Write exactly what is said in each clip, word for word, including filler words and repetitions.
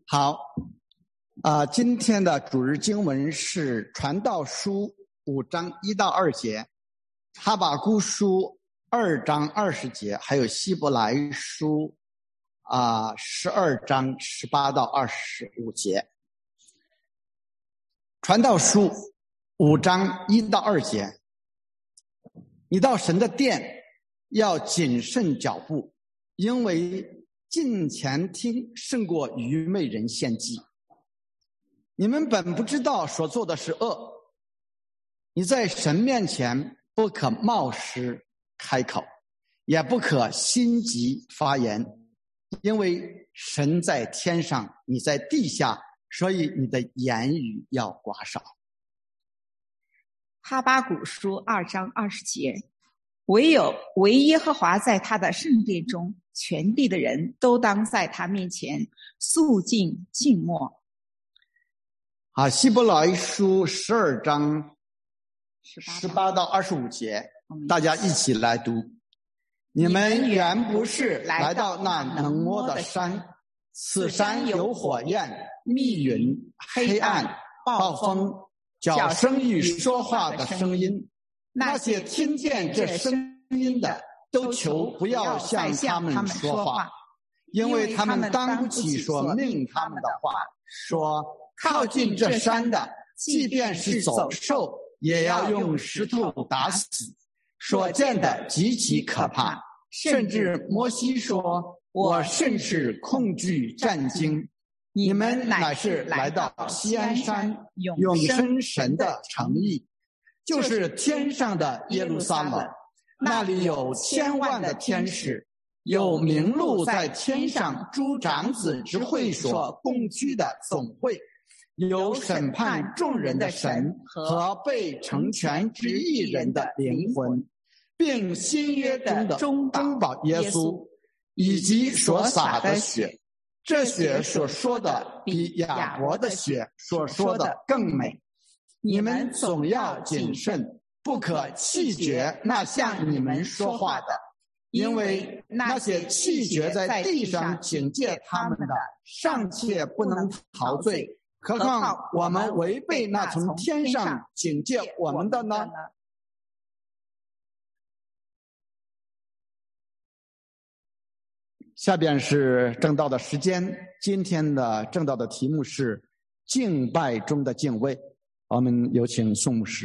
好，啊、呃，今天的主日经文是《传道书》五章一到二节，《哈巴谷书》二章二十节，还有《希伯来书》啊十二章十八到二十五节。《传道书》五章一到二节，你到神的殿要谨慎脚步，因为近前听胜过愚昧人献祭。你们本不知道所做的是恶，你在神面前不可冒失开口，也不可心急发言，因为神在天上，你在地下，所以你的言语要寡少。 哈巴谷书二章二十节，唯有唯耶和华在他的圣殿中，全地的人都当在他面前肃静静默。 啊，希伯来书十二章十八到二十五节，大家一起来读。你们原不是来到那能摸的山，此山有火焰、密云、黑暗、暴风、角声与说话的声音。那些听见这声音的，都求不要向他们说话，因为他们当不起所命他们的话，说靠近这山的，即便是走兽，也要用石头打死。所见的极其可怕，甚至摩西说，我甚是恐惧战惊。你们乃是来到锡安山永生神的城邑，就是天上的耶路撒冷，那里有千万的天使，有名录在天上诸长子之会所共居的总会，有审判众人的神和被成全之一人的灵魂，并新约中的中保耶稣，以及所洒的血。这血所说的比亚伯的血所说的更美。你们总要谨慎，不可弃绝那向你们说话的，因为那些弃绝在地上警戒他们的，尚且不能逃罪，何况我们违背那从天上警戒我们的呢？下边是正道的时间，今天的正道的题目是敬拜中的敬畏。我们有请宋牧师。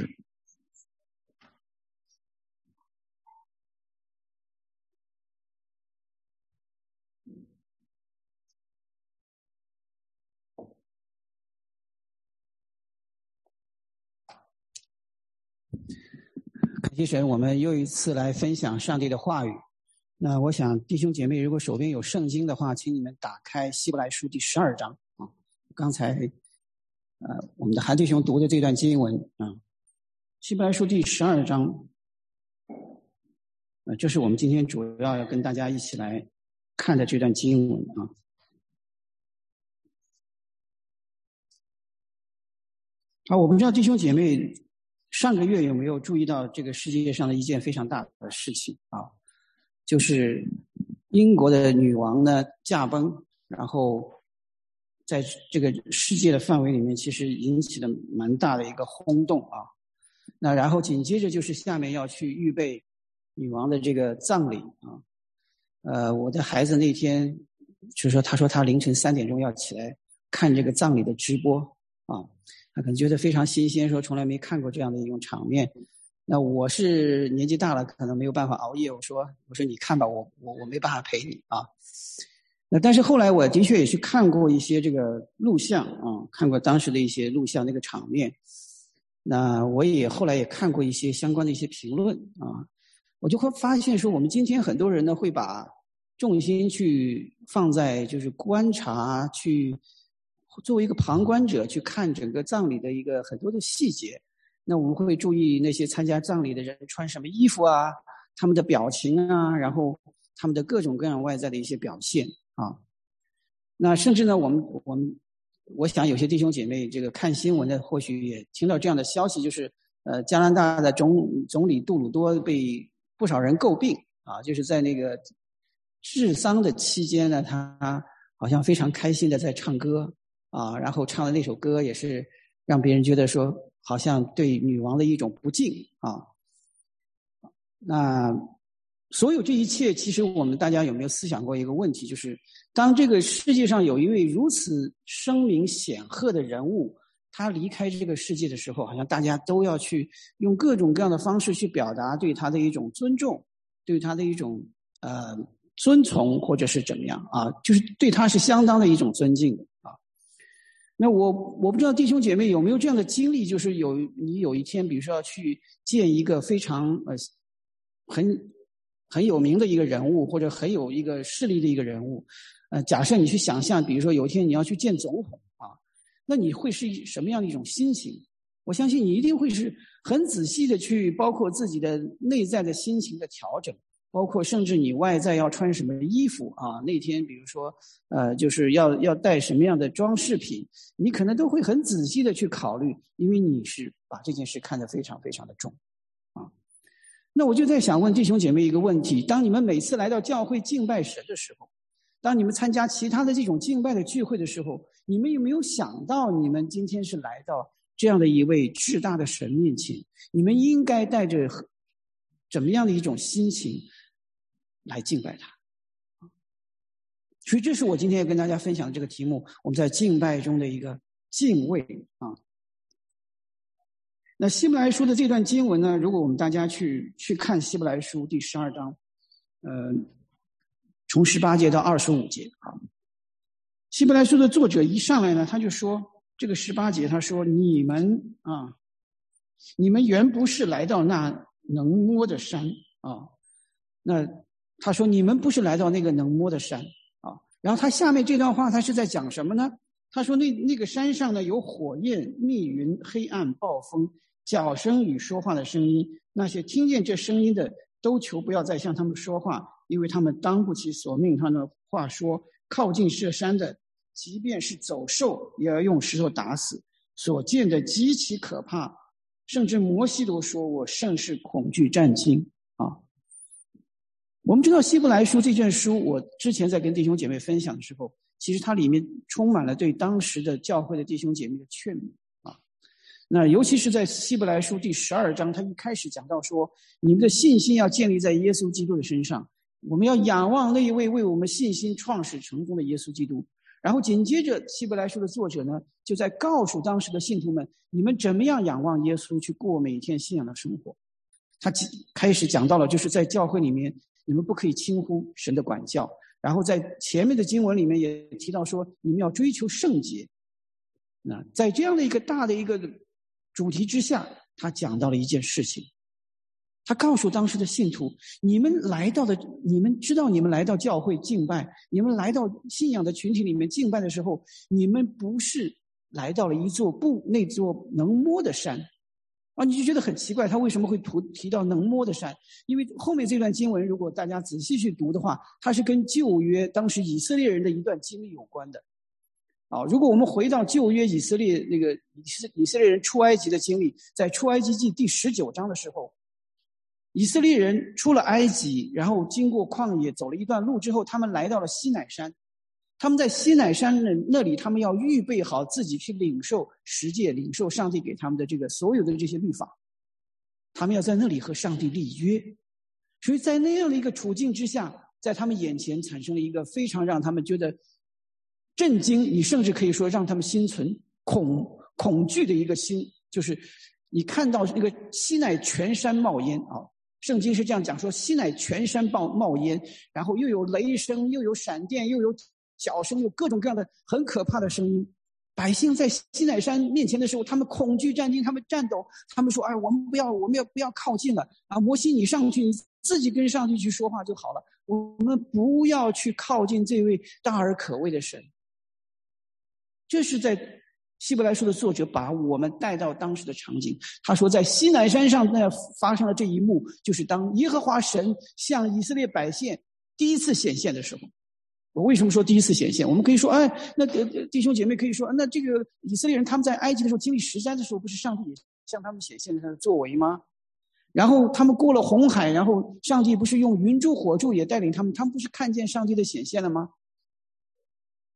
感谢神，我们又一次来分享上帝的话语。那我想弟兄姐妹，如果手边有圣经的话，请你们打开希伯来书第十二章啊。刚才呃我们的韩弟兄读的这段经文啊，希伯来书第十二章，呃，这是我们今天主要要跟大家一起来看的这段经文啊。啊，我不知道弟兄姐妹上个月有没有注意到这个世界上的一件非常大的事情啊？就是英国的女王呢驾崩，然后在这个世界的范围里面其实引起了蛮大的一个轰动啊。那然后紧接着就是下面要去预备女王的这个葬礼啊。呃，我的孩子那天就说，他说他凌晨三点钟要起来看这个葬礼的直播啊，他可能觉得非常新鲜，说从来没看过这样的一种场面。那我是年纪大了，可能没有办法熬夜。我说，我说你看吧，我我我没办法陪你啊。那但是后来我的确也去看过一些这个录像啊，看过当时的一些录像那个场面。那我也后来也看过一些相关的一些评论啊，我就会发现说，我们今天很多人呢会把重心去放在就是观察，去作为一个旁观者去看整个葬礼的一个很多的细节。那我们会注意那些参加葬礼的人穿什么衣服啊，他们的表情啊，然后他们的各种各样外在的一些表现啊。那甚至呢，我们我们我想有些弟兄姐妹这个看新闻的或许也听到这样的消息，就是呃加拿大的总总理杜鲁多被不少人诟病啊，就是在那个治丧的期间呢，他好像非常开心的在唱歌啊，然后唱的那首歌也是让别人觉得说好像对女王的一种不敬啊。那所有这一切，其实我们大家有没有思想过一个问题，就是当这个世界上有一位如此声名显赫的人物，他离开这个世界的时候，好像大家都要去用各种各样的方式去表达对他的一种尊重，对他的一种呃尊崇，或者是怎么样啊，就是对他是相当的一种尊敬的啊。那我我不知道弟兄姐妹有没有这样的经历，就是有你有一天比如说要去见一个非常呃很很有名的一个人物，或者很有一个势力的一个人物，呃假设你去想象，比如说有一天你要去见总统啊，那你会是什么样的一种心情？我相信你一定会是很仔细的去包括自己的内在的心情的调整，包括甚至你外在要穿什么衣服啊，那天比如说呃就是要要带什么样的装饰品，你可能都会很仔细的去考虑，因为你是把这件事看得非常非常的重啊。那我就在想问弟兄姐妹一个问题，当你们每次来到教会敬拜神的时候，当你们参加其他的这种敬拜的聚会的时候，你们有没有想到你们今天是来到这样的一位至大的神面前，你们应该带着怎么样的一种心情来敬拜他？所以这是我今天要跟大家分享的这个题目，我们在敬拜中的一个敬畏啊。那希伯来书的这段经文呢，如果我们大家去去看希伯来书第十二章，呃，从十八节到二十五节啊，希伯来书的作者一上来呢，他就说这个十八节，他说你们啊，你们原不是来到那能摸的山啊，那他说你们不是来到那个能摸的山啊，然后他下面这段话他是在讲什么呢？他说那那个山上呢有火焰、密云、黑暗、暴风、角声与说话的声音，那些听见这声音的都求不要再向他们说话，因为他们当不起所命他的话说。靠近这山的，即便是走兽，也要用石头打死。所见的极其可怕，甚至摩西都说我甚是恐惧战惊啊。我们知道希伯来书这卷书，我之前在跟弟兄姐妹分享的时候，其实它里面充满了对当时的教会的弟兄姐妹的劝勉啊。那尤其是在希伯来书第十二章，他一开始讲到说，你们的信心要建立在耶稣基督的身上，我们要仰望那一位为我们信心创始成功的耶稣基督。然后紧接着希伯来书的作者呢，就在告诉当时的信徒们，你们怎么样仰望耶稣去过每天信仰的生活。他开始讲到了，就是在教会里面你们不可以轻忽神的管教，然后在前面的经文里面也提到说，你们要追求圣洁。那在这样的一个大的一个主题之下，他讲到了一件事情，他告诉当时的信徒，你们来到的，你们知道你们来到教会敬拜，你们来到信仰的群体里面敬拜的时候，你们不是来到了一座不那座能摸的山啊，你就觉得很奇怪，他为什么会提提到能摸的山？因为后面这段经文如果大家仔细去读的话，它是跟旧约当时以色列人的一段经历有关的啊。如果我们回到旧约以色列那个以色列人出埃及的经历，在出埃及记第十九章的时候，以色列人出了埃及，然后经过旷野走了一段路之后，他们来到了西乃山。他们在西乃山那里，他们要预备好自己去领受十诫，领受上帝给他们的这个所有的这些律法。他们要在那里和上帝立约。所以在那样的一个处境之下，在他们眼前产生了一个非常让他们觉得震惊，你甚至可以说让他们心存恐恐惧的一个心，就是你看到那个西乃全山冒烟啊。圣经是这样讲说，西乃全山冒冒烟，然后又有雷声，又有闪电，又有角声，有各种各样的很可怕的声音。百姓在西乃山面前的时候，他们恐惧战惊，他们战斗，他们说：“哎，我们不要，我们要不要靠近了啊？摩西，你上去，你自己跟上帝去说话就好了，我们不要去靠近这位大而可畏的神。”这是在希伯来书的作者把我们带到当时的场景。他说，在西乃山上那发生了这一幕，就是当耶和华神向以色列百姓第一次显现的时候。我为什么说第一次显现？我们可以说，哎，那弟兄姐妹可以说，那这个以色列人他们在埃及的时候经历十灾的时候，不是上帝也向他们显现他的作为吗？然后他们过了红海，然后上帝不是用云柱火柱也带领他们，他们不是看见上帝的显现了吗？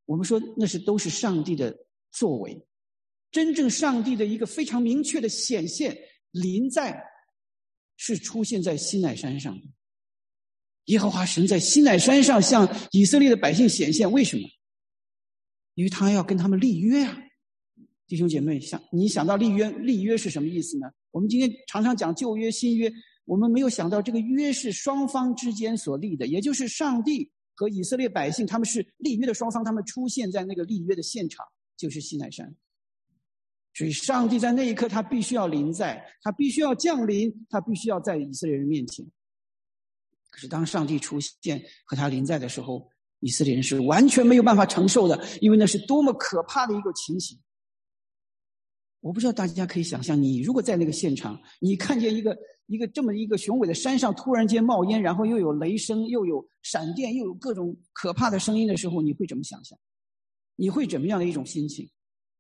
我们说那是都是上帝的作为，真正上帝的一个非常明确的显现临在，是出现在西乃山上。耶和华神在西乃山上向以色列的百姓显现，为什么？因为他要跟他们立约啊。弟兄姐妹，想你想到立约，立约是什么意思呢？我们今天常常讲旧约新约，我们没有想到这个约是双方之间所立的，也就是上帝和以色列百姓，他们是立约的双方，他们出现在那个立约的现场，就是西乃山。所以上帝在那一刻他必须要临在，他必须要降临，他必须要在以色列人面前。可是当上帝出现和他临在的时候，以色列人是完全没有办法承受的，因为那是多么可怕的一个情形。我不知道大家可以想象，你如果在那个现场，你看见一个一个这么一个雄伟的山上突然间冒烟，然后又有雷声，又有闪电，又有各种可怕的声音的时候，你会怎么想象？你会怎么样的一种心情？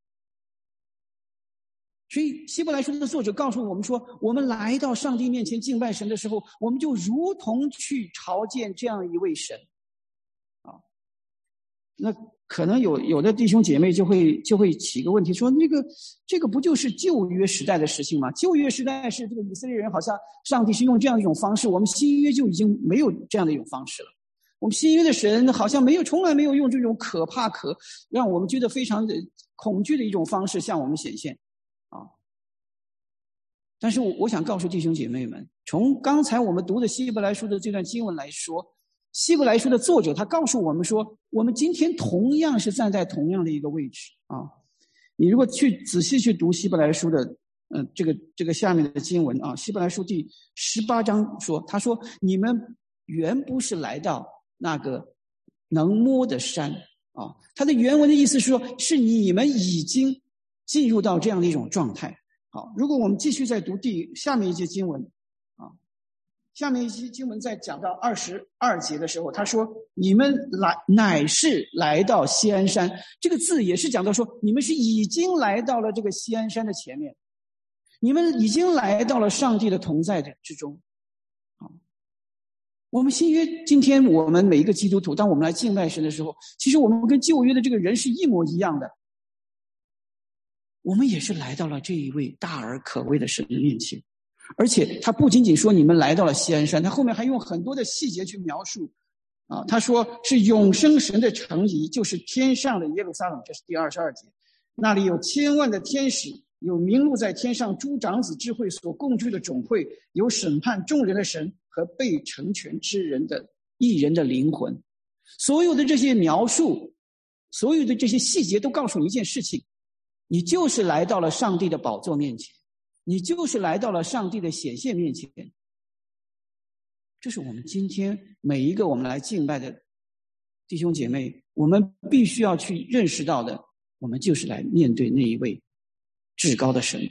所以希伯来书的作者告诉我们说，我们来到上帝面前敬拜神的时候，我们就如同去朝见这样一位神啊。那可能有有的弟兄姐妹就会就会起个问题，说那个这个不就是旧约时代的事情吗？旧约时代是这个以色列人好像上帝是用这样一种方式，我们新约就已经没有这样的一种方式了。我们新约的神好像没有从来没有用这种可怕可让我们觉得非常的恐惧的一种方式向我们显现啊。但是我我想告诉弟兄姐妹们，从刚才我们读的希伯来书的这段经文来说，希伯来书的作者他告诉我们说，我们今天同样是站在同样的一个位置啊。你如果去仔细去读希伯来书的呃这个这个下面的经文啊，希伯来书第十八章说，他说你们原不是来到那个能摸的山啊，他的原文的意思是说，是你们已经进入到这样的一种状态。好，如果我们继续再读第下面一节经文啊，下面一节经文在讲到二十二节的时候，他说你们来乃是来到锡安山，这个字也是讲到说你们是已经来到了这个锡安山的前面，你们已经来到了上帝的同在的之中。好，我们新约今天我们每一个基督徒，当我们来敬拜神的时候，其实我们跟旧约的这个人是一模一样的，我们也是来到了这一位大而可畏的神的面前。而且他不仅仅说你们来到了锡安山，他后面还用很多的细节去描述啊。他说是永生神的城邑，就是天上的耶路撒冷，这是第二十二节，那里有千万的天使，有名录在天上诸长子智慧所共聚的总会，有审判众人的神和被成全之人的一人的灵魂。所有的这些描述，所有的这些细节都告诉你一件事情，你就是来到了上帝的宝座面前，你就是来到了上帝的显现面前。这是我们今天每一个我们来敬拜的弟兄姐妹，我们必须要去认识到的，我们就是来面对那一位至高的神。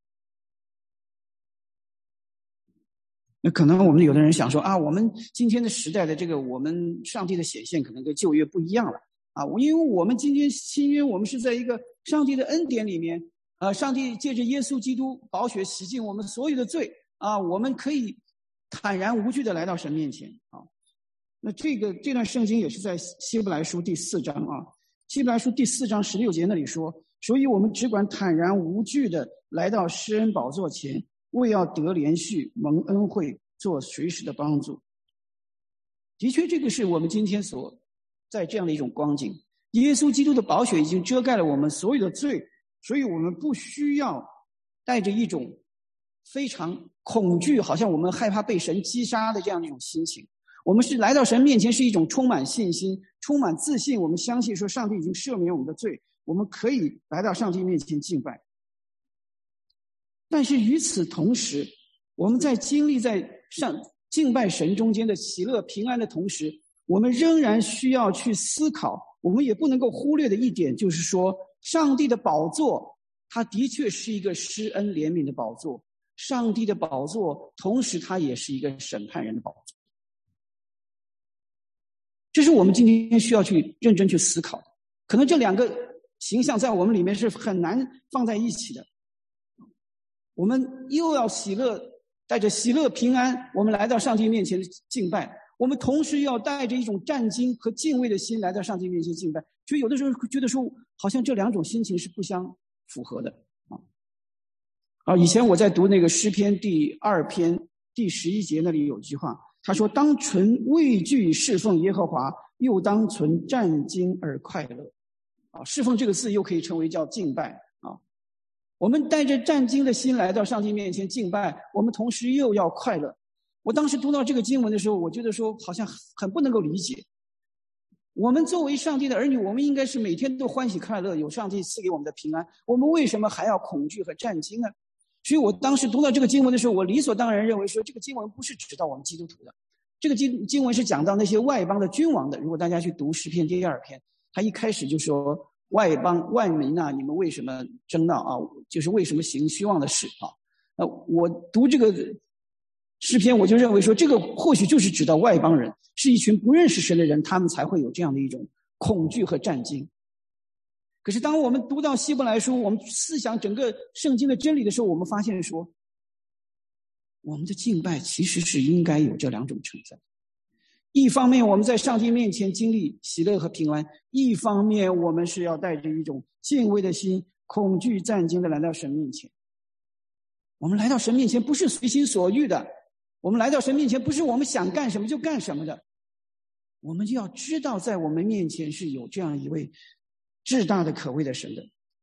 那可能我们有的人想说啊，我们今天的时代的这个我们上帝的显现可能跟旧约不一样了啊，因为我们今天新约我们是在一个上帝的恩典里面，呃，上帝借着耶稣基督宝血洗净我们所有的罪啊，我们可以坦然无惧的来到神面前啊。那这个这段圣经也是在希伯来书第四章啊，希伯来书第四章十六节那里说，所以我们只管坦然无惧的来到施恩宝座前，为要得连续蒙恩惠，做随时的帮助。的确，这个是我们今天所在这样的一种光景。耶稣基督的宝血已经遮盖了我们所有的罪，所以我们不需要带着一种非常恐惧，好像我们害怕被神击杀的这样一种心情。我们是来到神面前是一种充满信心，充满自信，我们相信说上帝已经赦免我们的罪，我们可以来到上帝面前敬拜。但是与此同时，我们在经历在上敬拜神中间的喜乐平安的同时，我们仍然需要去思考，我们也不能够忽略的一点就是说，上帝的宝座它的确是一个施恩怜悯的宝座，上帝的宝座同时它也是一个审判人的宝座。这是我们今天需要去认真去思考的。可能这两个形象在我们里面是很难放在一起的。我们又要喜乐，带着喜乐平安，我们来到上帝面前敬拜， 我们同时要带着一种战兢和敬畏的心来到上帝面前敬拜。所以有的时候觉得说，好像这两种心情是不相符合的啊。啊，以前我在读那个诗篇第二篇第十一节那里有一句话，他说：“当存畏惧侍奉耶和华，又当存战兢而快乐。”啊，侍奉这个字又可以称为叫敬拜啊。我们带着战兢的心来到上帝面前敬拜，我们同时又要快乐。我当时读到这个经文的时候，我觉得说好像很不能够理解。我们作为上帝的儿女，我们应该是每天都欢喜快乐，有上帝赐给我们的平安，我们为什么还要恐惧和战兢呢？所以我当时读到这个经文的时候，我理所当然认为说，这个经文不是指到我们基督徒的，这个经经文是讲到那些外邦的君王的。如果大家去读诗篇第二篇，他一开始就说：“外邦万民啊，你们为什么争闹啊？就是为什么行虚妄的事啊？”呃，我读这个诗篇，我就认为说，这个或许就是指到外邦人，是一群不认识神的人，他们才会有这样的一种恐惧和战兢。可是当我们读到希伯来书，我们思想整个圣经的真理的时候，我们发现说，我们的敬拜其实是应该有这两种成分。一方面我们在上帝面前经历喜乐和平安，一方面我们是要带着一种敬畏的心，恐惧战兢的来到神面前。我们来到神面前不是随心所欲的，我们来到神面前不是我们想干什么就干什么的，我们就要知道在我们面前是有这样一位至大的可畏的神的。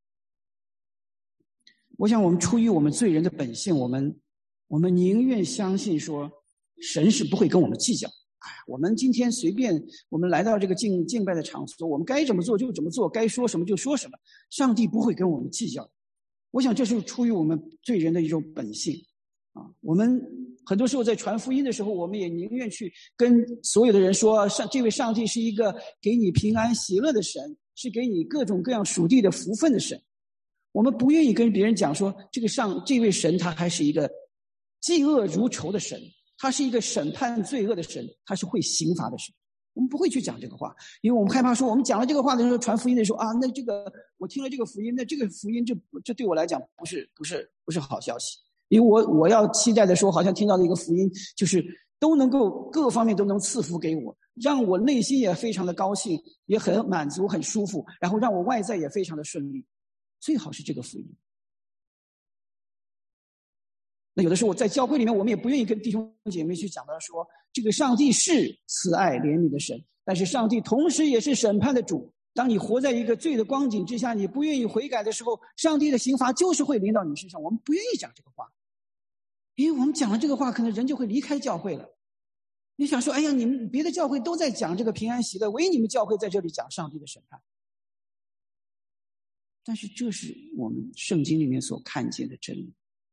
我想我们出于我们罪人的本性，我们我们宁愿相信说神是不会跟我们计较。哎，我们今天随便我们来到这个敬敬拜的场所，我们该怎么做就怎么做，该说什么就说什么，上帝不会跟我们计较。我想这是出于我们罪人的一种本性啊。我们很多时候在传福音的时候，我们也宁愿去跟所有的人说，上这位上帝是一个给你平安喜乐的神，是给你各种各样属地的福分的神。我们不愿意跟别人讲说，这个上这位神他还是一个嫉恶如仇的神，他是一个审判罪恶的神，他是会刑罚的神。我们不会去讲这个话，因为我们害怕说，我们讲了这个话的时候，传福音的时候啊，那这个我听了这个福音，那这个福音这这对我来讲不是不是不是好消息。因为我我要期待的说，好像听到的一个福音，就是都能够各方面都能赐福给我，让我内心也非常的高兴，也很满足很舒服，然后让我外在也非常的顺利。最好是这个福音。那有的时候我在教会里面，我们也不愿意跟弟兄姐妹去讲到说，这个上帝是慈爱怜悯的神，但是上帝同时也是审判的主。当你活在一个罪的光景之下，你不愿意悔改的时候，上帝的刑罚就是会临到你身上。我们不愿意讲这个话，因为我们讲了这个话，可能人就会离开教会了。你想说，哎呀，你们别的教会都在讲这个平安喜乐，唯你们教会在这里讲上帝的审判。但是这是我们圣经里面所看见的真理。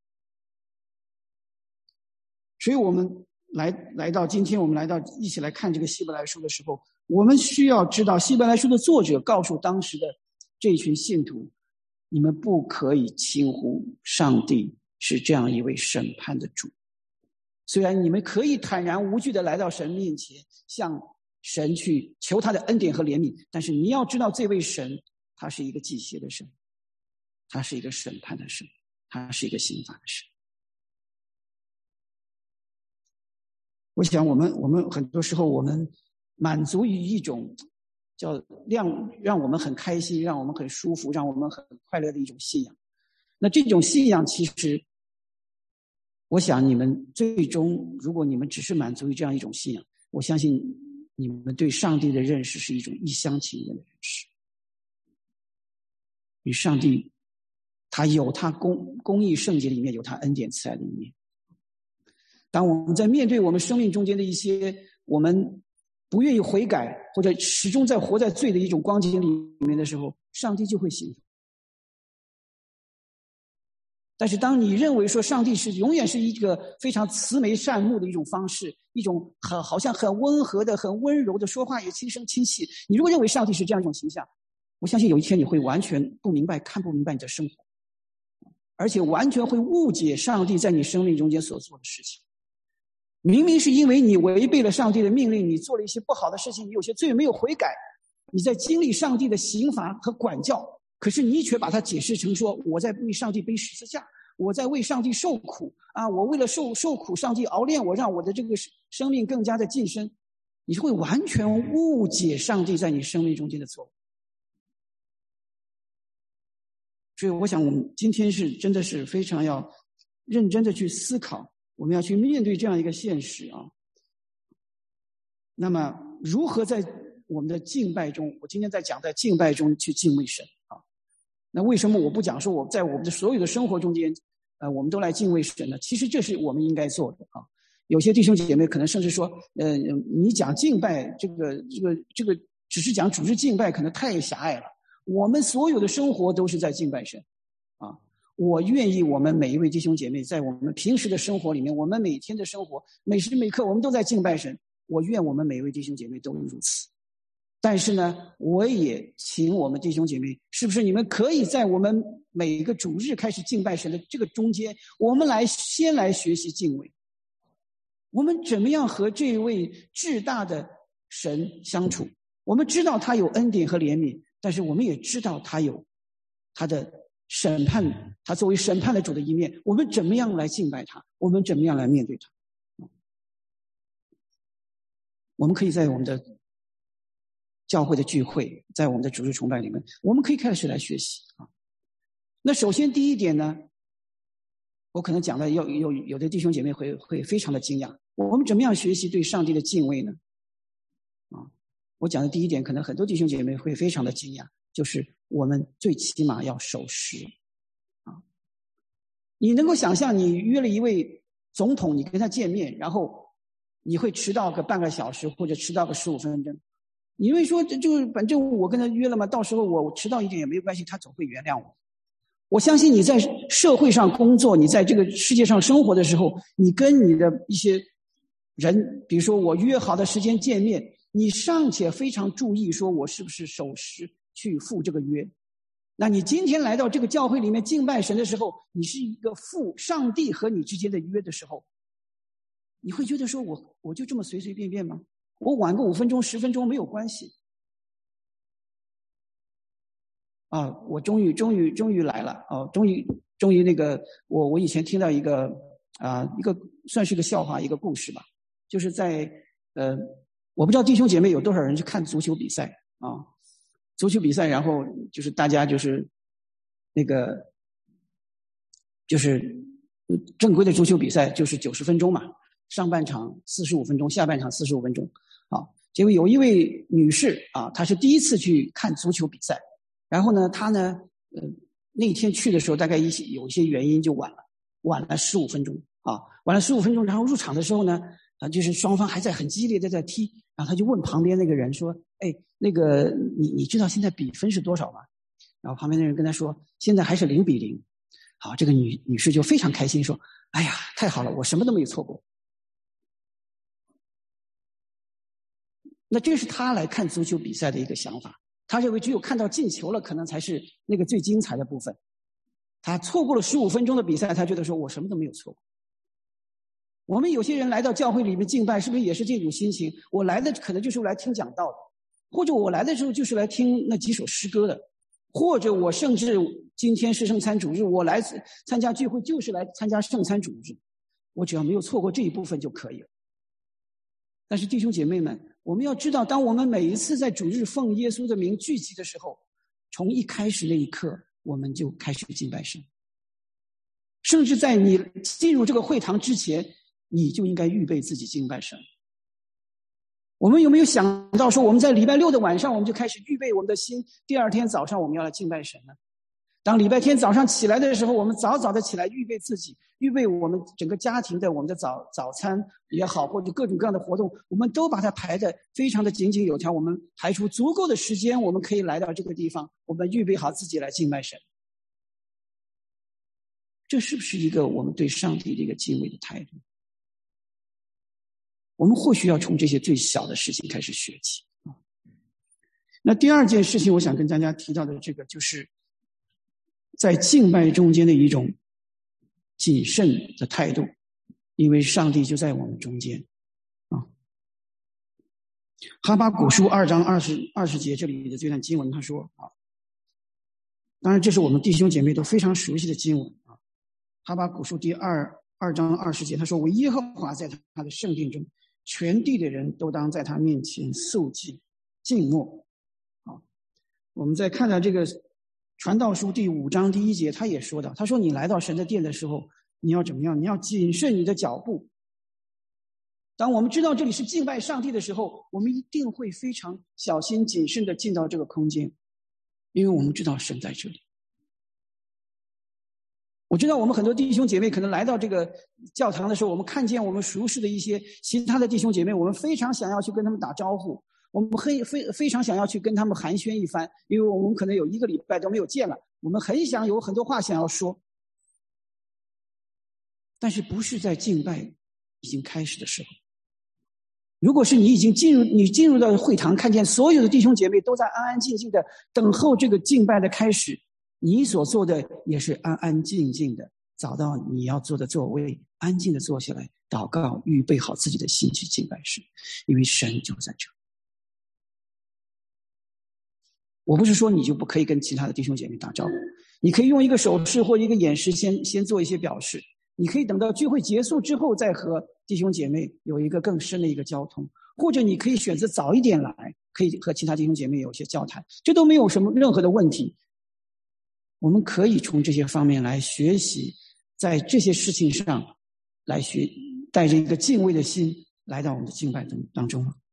所以我们来来到今天，我们来到一起来看这个希伯来书的时候，我们需要知道希伯来书的作者告诉当时的这群信徒，你们不可以轻忽上帝是这样一位审判的主。虽然你们可以坦然无惧的来到神面前，向神去求他的恩典和怜悯，但是你要知道这位神他是一个忌邪的神，他是一个审判的神，他是一个刑罚的神。我想我们我们很多时候我们满足于一种叫让让我们很开心，让我们很舒服，让我们很快乐的一种信仰。那这种信仰其实我想你们最终如果你们只是满足于这样一种信仰，我相信你们对上帝的认识是一种一厢情愿的认识。与上帝他有他公公义圣洁里面有他恩典慈爱的一面。当我们在面对我们生命中间的一些我们不愿意悔改或者始终在活在罪的一种光景里面的时候，上帝就会刑罚。但是当你认为说上帝是永远是一个非常慈眉善目的一种方式，一种很好像很温和的很温柔的说话也轻声轻气，你如果认为上帝是这样一种形象，我相信有一天你会完全不明白看不明白你的生活，而且完全会误解上帝在你生命中间所做的事情。明明是因为你违背了上帝的命令，你做了一些不好的事情，你有些罪没有悔改，你在经历上帝的刑罚和管教，可是你却把它解释成说我在为上帝背十字架，我在为上帝受苦啊！我为了受受苦，上帝熬炼我，让我的这个生命更加的晋升。 你会完全误解上帝在你生命中间的作为。所以我想我们今天是真的是非常要认真的去思考，我们要去面对这样一个现实啊。那么如何在我们的敬拜中，我今天在讲在敬拜中去敬畏神啊。那为什么我不讲说我在我们的所有的生活中间呃我们都来敬畏神呢？其实这是我们应该做的啊。有些弟兄姐妹可能甚至说呃你讲敬拜这个这个这个只是讲主日敬拜可能太狭隘了。我们所有的生活都是在敬拜神啊！我愿意我们每一位弟兄姐妹在我们平时的生活里面，我们每天的生活每时每刻我们都在敬拜神，我愿我们每一位弟兄姐妹都如此。但是呢，我也请我们弟兄姐妹，是不是你们可以在我们每一个主日开始敬拜神的这个中间，我们来先来学习敬畏，我们怎么样和这位至大的神相处？我们知道他有恩典和怜悯，但是我们也知道他有他的审判，他作为审判的主的一面，我们怎么样来敬拜他？我们怎么样来面对他？我们可以在我们的教会的聚会，在我们的主日崇拜里面，我们可以开始来学习啊。那首先第一点呢，我可能讲的有有有的弟兄姐妹会会非常的惊讶，我们怎么样学习对上帝的敬畏呢？啊，我讲的第一点，可能很多弟兄姐妹会非常的惊讶，就是我们最起码要守时啊。你能够想象你约了一位总统，你跟他见面，然后你会迟到个半个小时或者迟到个十五分钟，你会说这就反正我跟他约了嘛，到时候我迟到一点也没有关系，他总会原谅我。我相信你在社会上工作，你在这个世界上生活的时候，你跟你的一些人，比如说我约好的时间见面，你尚且非常注意说我是不是守时去赴这个约。那你今天来到这个教会里面敬拜神的时候，你是一个赴上帝和你之间的约的时候，你会觉得说我我就这么随随便便吗？我晚个五分钟十分钟没有关系啊！我终于终于终于来了哦！终于终于那个我我以前听到一个啊一个算是一个笑话一个故事吧，就是在呃我不知道弟兄姐妹有多少人去看足球比赛啊？足球比赛，然后就是大家就是那个就是正规的足球比赛就是九十分钟嘛，上半场四十五分钟，下半场四十五分钟。啊，结果有一位女士啊，她是第一次去看足球比赛，然后呢，她呢，呃，那天去的时候大概一些有一些原因就晚了，晚了十五分钟啊，晚了十五分钟，然后入场的时候呢，啊，就是双方还在很激烈的在踢，然后他就问旁边那个人说：“哎，那个你你知道现在比分是多少吗？”然后旁边那人跟他说：“现在还是零比零。”好，这个女女士就非常开心说：“哎呀，太好了，我什么都没有错过。”那这是他来看足球比赛的一个想法，他认为只有看到进球了，可能才是那个最精彩的部分。他错过了十五分钟的比赛，他觉得说我什么都没有错过。我们有些人来到教会里面敬拜，是不是也是这种心情？我来的可能就是来听讲道的，或者我来的时候就是来听那几首诗歌的，或者我甚至今天是圣餐主日，我来参加聚会就是来参加圣餐主日，我只要没有错过这一部分就可以了。但是弟兄姐妹们，我们要知道，当我们每一次在主日奉耶稣的名聚集的时候，从一开始那一刻我们就开始敬拜神，甚至在你进入这个会堂之前，你就应该预备自己敬拜神。我们有没有想到说，我们在礼拜六的晚上我们就开始预备我们的心，第二天早上我们要来敬拜神呢？当礼拜天早上起来的时候，我们早早的起来预备自己，预备我们整个家庭的我们的早早餐也好，或者各种各样的活动，我们都把它排得非常的井井有条，我们排出足够的时间，我们可以来到这个地方，我们预备好自己来敬拜神。这是不是一个我们对上帝的一个敬畏的态度？我们或许要从这些最小的事情开始学起。那第二件事情我想跟大家提到的这个，就是在敬拜中间的一种谨慎的态度，因为上帝就在我们中间啊。哈巴谷书二章二十二十节这里的这段经文，他说啊，当然这是我们弟兄姐妹都非常熟悉的经文啊。哈巴谷书第二二章二十节，他说：“唯耶和华在他的圣殿中， 全地的人都当在他面前肃静静默。好，我们再看到这个传道书第五章第一节，他也说到，他说你来到神的殿的时候，你要怎么样？你要谨慎你的脚步。当我们知道这里是敬拜上帝的时候，我们一定会非常小心谨慎的进到这个空间，因为我们知道神在这里。我知道我们很多弟兄姐妹可能来到这个教堂的时候，我们看见我们熟识的一些其他的弟兄姐妹，我们非常想要去跟他们打招呼，我们非非非常想要去跟他们寒暄一番，因为我们可能有一个礼拜都没有见了，我们很想有很多话想要说。但是不是在敬拜已经开始的时候。如果是你已经进入你进入到会堂，看见所有的弟兄姐妹都在安安静静的等候这个敬拜的开始，你所做的也是安安静静的找到你要坐的座位，安静的坐下来祷告，预备好自己的心去敬拜神，因为神就在这。我不是说你就不可以跟其他的弟兄姐妹打招呼，你可以用一个手势或一个眼神先先做一些表示，你可以等到聚会结束之后再和弟兄姐妹有一个更深的一个交通，或者你可以选择早一点来，可以和其他弟兄姐妹有些交谈，这都没有什么任何的问题。我们可以从这些方面来学习，在这些事情上来学，带着一个敬畏的心来到我们的敬拜当中了。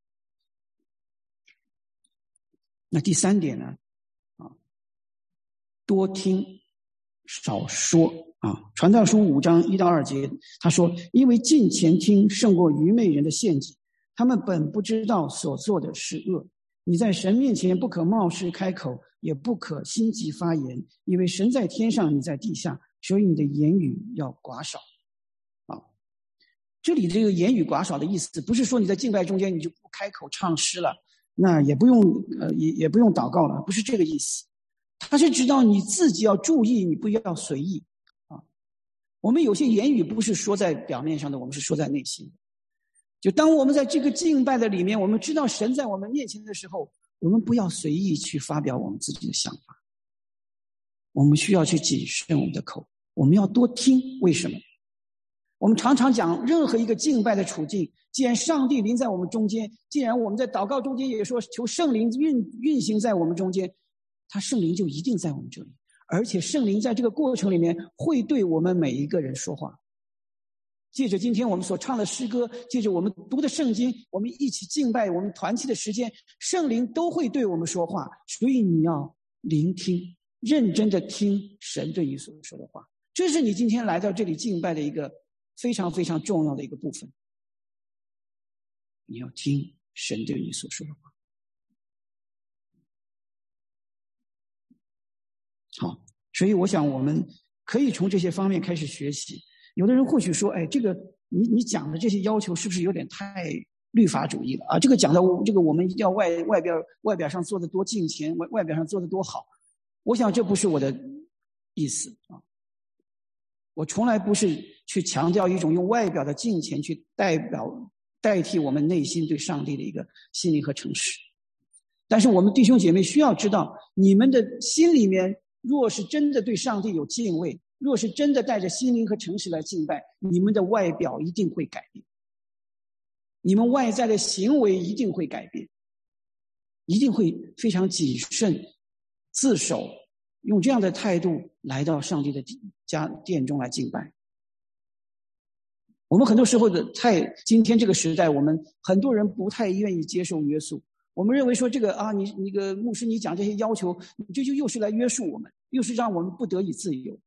那第三点呢，啊，多听少说啊。传道书五章一到二节，他说：“因为近前听胜过愚昧人的献祭，他们本不知道所做的是恶。你在神面前不可冒失开口，也不可心急发言，因为神在天上，你在地下，所以你的言语要寡少。”啊，这里这个言语寡少的意思，不是说你在敬拜中间你就不开口唱诗了，那也不用呃也也不用祷告了，不是这个意思。他是知道你自己要注意，你不要随意啊。我们有些言语不是说在表面上的，我们是说在内心的。就当我们在这个敬拜的里面，我们知道神在我们面前的时候，我们不要随意去发表我们自己的想法，我们需要去谨慎我们的口，我们要多听。为什么？我们常常讲任何一个敬拜的处境，既然上帝临在我们中间，既然我们在祷告中间也说求圣灵运运行在我们中间，他圣灵就一定在我们这里，而且圣灵在这个过程里面会对我们每一个人说话。借着今天我们所唱的诗歌，借着我们读的圣经，我们一起敬拜，我们团契的时间，圣灵都会对我们说话。所以你要聆听，认真的听神对你所说的话，这是你今天来到这里敬拜的一个非常非常重要的一个部分。你要听神对你所说的话。好，所以我想我们可以从这些方面开始学习。有的人或许说，哎，这个你你讲的这些要求是不是有点太律法主义了啊？这个讲的这个我们一定要外外边外表上做的多敬虔，外外表上做的多好。我想这不是我的意思啊。我从来不是去强调一种用外表的敬虔去代表代替我们内心对上帝的一个信心和诚实。但是我们弟兄姐妹需要知道，你们的心里面若是真的对上帝有敬畏，若是真的带着心灵和诚实来敬拜，你们的外表一定会改变，你们外在的行为一定会改变，一定会非常谨慎自守，用这样的态度来到上帝的家殿中来敬拜。我们很多时候的太今天这个时代，我们很多人不太愿意接受约束。我们认为说这个啊，你那个牧师你讲这些要求，这就又是来约束我们，又是让我们不得以自由。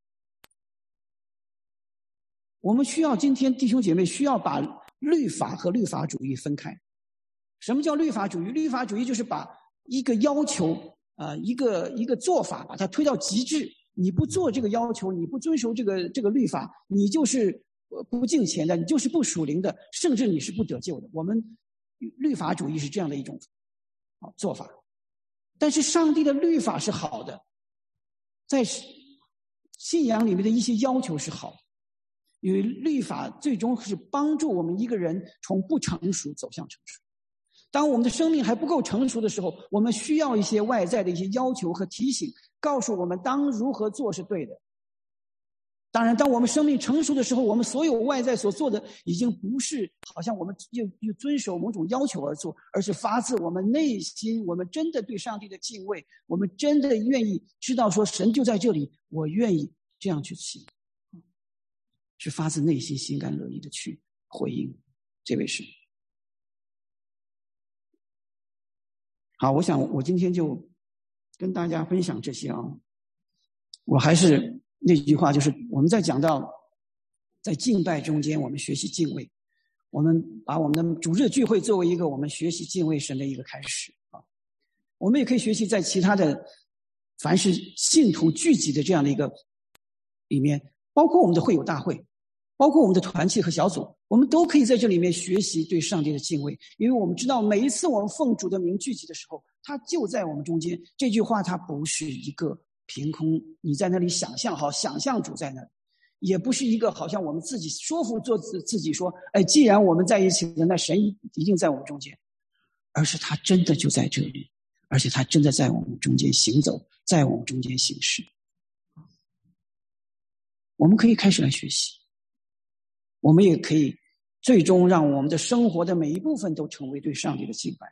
我们需要今天弟兄姐妹需要把律法和律法主义分开。什么叫律法主义？律法主义就是把一个要求啊、呃，一个一个做法把它推到极致，你不做这个要求，你不遵守这个这个律法，你就是不敬虔的，你就是不属灵的，甚至你是不得救的。我们律法主义是这样的一种做法。但是上帝的律法是好的，在信仰里面的一些要求是好的，因为律法最终是帮助我们一个人从不成熟走向成熟。当我们的生命还不够成熟的时候，我们需要一些外在的一些要求和提醒，告诉我们当如何做是对的。 当然，当我们生命成熟的时候，我们所有外在所做的已经不是好像我们又又遵守某种要求而做，而是发自我们内心，我们真的对上帝的敬畏，我们真的愿意知道说神就在这里，我愿意这样去行，是发自内心心甘乐意的去回应这位神。好，我想我今天就跟大家分享这些啊。我还是那句话，就是我们在讲到在敬拜中间，我们学习敬畏，我们把我们的主日聚会作为一个我们学习敬畏神的一个开始啊。我们也可以学习在其他的凡是信徒聚集的这样的一个里面，包括我们的会友大会，包括我们的团契和小组，我们都可以在这里面学习对上帝的敬畏，因为我们知道每一次我们奉主的名聚集的时候，他就在我们中间。这句话它不是一个凭空你在那里想象，好想象主在那里，也不是一个好像我们自己说服做自自己说，哎，既然我们在一起了，那神一定在我们中间，而是他真的就在这里，而且他真的在我们中间行走，在我们中间行事。我们可以开始来学习，我们也可以最终让我们的生活的每一部分都成为对上帝的敬拜。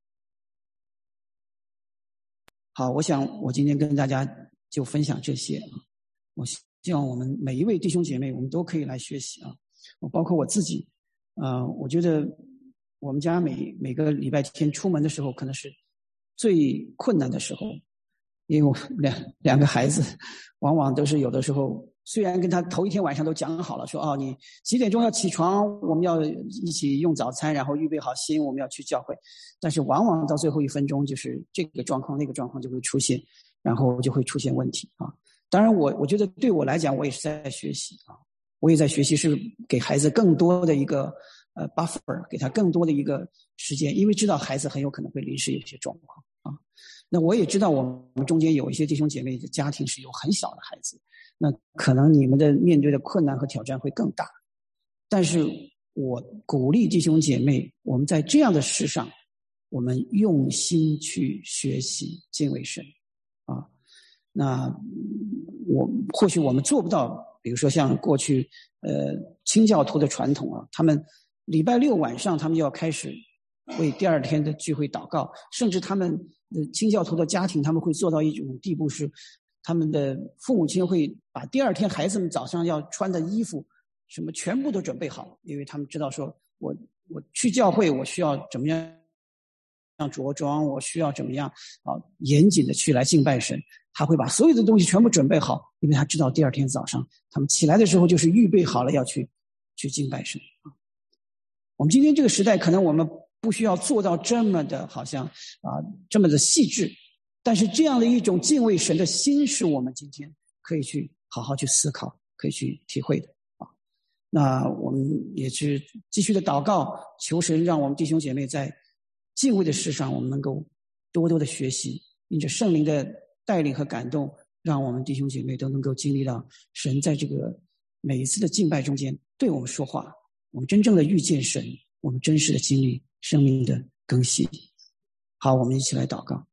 好，我想我今天跟大家就分享这些啊。我希望我们每一位弟兄姐妹，我们都可以来学习啊。我包括我自己，呃，我觉得我们家每每个礼拜天出门的时候，可能是最困难的时候，因为我两两个孩子，往往都是有的时候。虽然跟他头一天晚上都讲好了，说哦，你几点钟要起床，我们要一起用早餐，然后预备好心，我们要去教会，但是往往到最后一分钟，就是这个状况那个状况就会出现，然后就会出现问题啊。当然我我觉得对我来讲，我也是在学习啊，我也在学习是给孩子更多的一个呃 buffer， 给他更多的一个时间，因为知道孩子很有可能会临时有些状况啊。那我也知道我们中间有一些弟兄姐妹的家庭是有很小的孩子，那可能你们的面对的困难和挑战会更大，但是我鼓励弟兄姐妹，我们在这样的事上，我们用心去学习敬畏神啊。那我或许我们做不到，比如说像过去呃清教徒的传统啊，他们礼拜六晚上他们要开始为第二天的聚会祷告，甚至他们的清教徒的家庭他们会做到一种地步，是他们的父母亲会把第二天孩子们早上要穿的衣服什么全部都准备好，因为他们知道说我我去教会我需要怎么样着装，我需要怎么样啊严谨的去来敬拜神，他会把所有的东西全部准备好，因为他知道第二天早上他们起来的时候就是预备好了要去去敬拜神啊。我们今天这个时代可能我们不需要做到这么的好像啊这么的细致，但是这样的一种敬畏神的心是我们今天可以去好好去思考，可以去体会的啊。那我们也是继续的祷告，求神让我们弟兄姐妹在敬畏的事上我们能够多多的学习，因着圣灵的带领和感动，让我们弟兄姐妹都能够经历到神在这个每一次的敬拜中间对我们说话，我们真正的遇见神，我们真实的经历生命的更新。好，我们一起来祷告。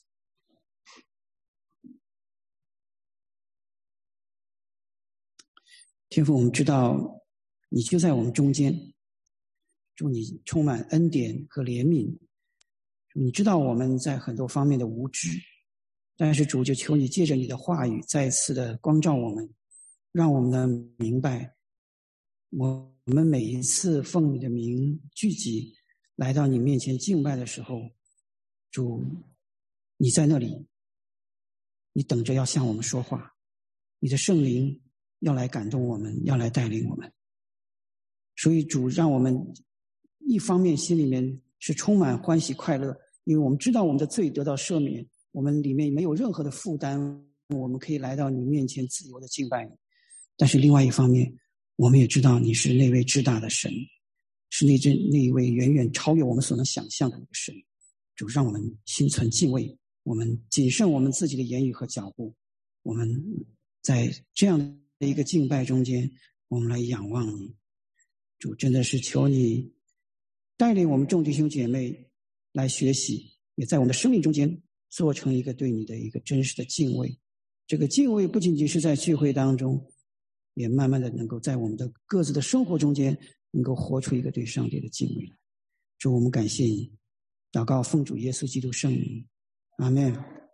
天父，我们知道你就在我们中间，祝你充满恩典和怜悯。你知道我们在很多方面的无知，但是主就求你借着你的话语再次的光照我们，让我们能明白，我们每一次奉你的名聚集来到你面前敬拜的时候，主你在那里，你等着要向我们说话，你的圣灵要来感动我们，要来带领我们。所以主让我们一方面心里面是充满欢喜快乐，因为我们知道我们的罪得到赦免，我们里面没有任何的负担，我们可以来到你面前自由的敬拜你。但是另外一方面，我们也知道你是那位至大的神，是那真那一位远远超越我们所能想象的那个神。主让我们心存敬畏，我们谨慎我们自己的言语和脚步，我们在这样的一个敬拜中间，我们来仰望你。主真的是求你带领我们众弟兄姐妹来学习，也在我们的生命中间做成一个对你的一个真实的敬畏。这个敬畏不仅仅是在聚会当中， 也慢慢的能够在我们的各自的生活中间，能够活出一个对上帝的敬畏来。主，我们感谢你，祷告奉主耶稣基督圣名，阿们。